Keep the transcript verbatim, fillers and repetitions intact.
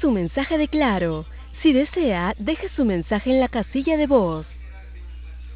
su mensaje de Claro. Si desea, deje su mensaje en la casilla de voz.